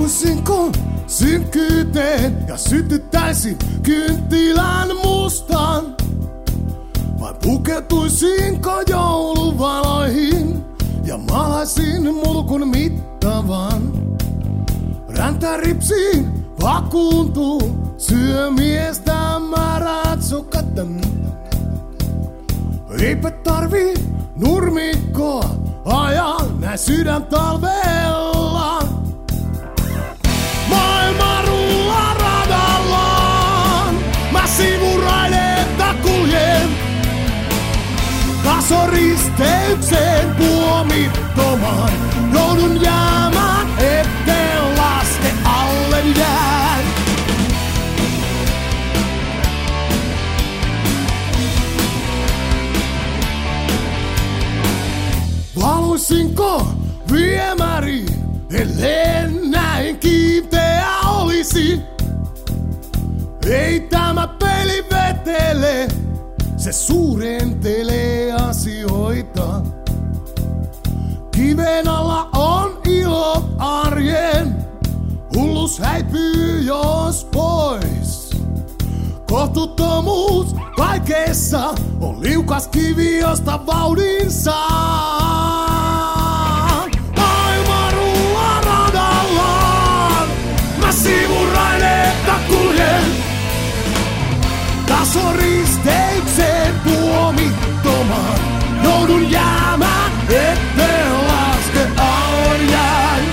Saapuisinko synkkyyteen ja sytyttäisin kynttilän mustan? Vai pukeutuisinko jouluvaloihin ja maalaisin mulkun mittavan? Räntäripsiin vakuuntuu syömiestä määrät sukatan. Eipä tarvii nurmikkoa ajaa näin sydän talvella. Maailma rullaa radallaan, mä sivuraidetta kuljen. Tasoristeykseen tuomittomaan joudun jäämään, etten laske alle jään. Valuisinko viemäriin, ellen näin kiinteä olisi? Ei tämä peli vetele, se suurentelee asioita. Kiven alla on ilo arjen, hullus häipyy jos pois. Kohtuuttomuus kaikessa on liukas kivi, josta vauhdin saa. Maailma rullaa radallaan, mä sivuraidetta kuljen. Tasoristeykseen tuomittomaan joudun jäämään, etten laske alle jään.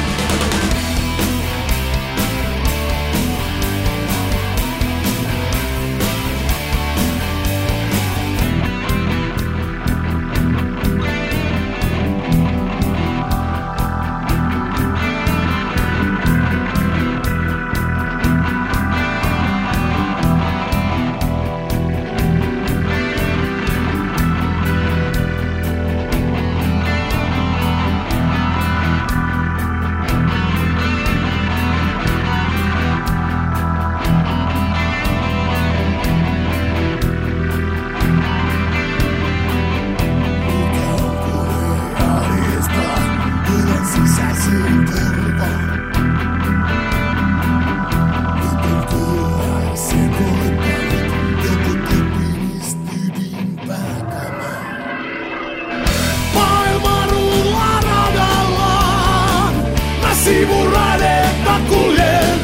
Sivuraidetta kuljen,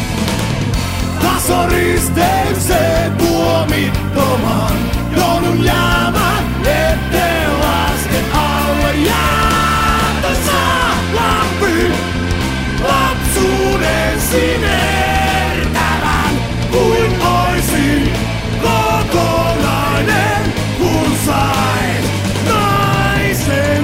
tasoristeykseen tuomittomaan joudun jäämään, etten laske alle jään. Tässä lämpi lapsuuden sinertävän, kuin oisin kokonainen, kun sais naisen.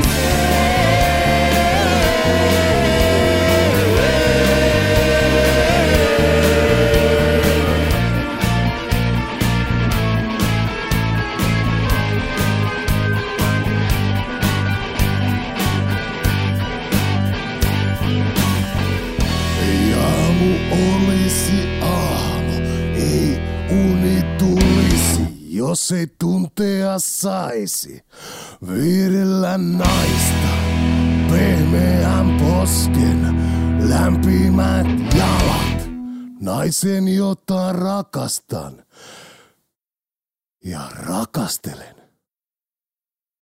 Olisi aamu, ei uni tulisi, jos ei tuntea saisi. Viidellä naista, pehmeän posken, lämpimät jalat. Naisen, jota rakastan ja rakastelen.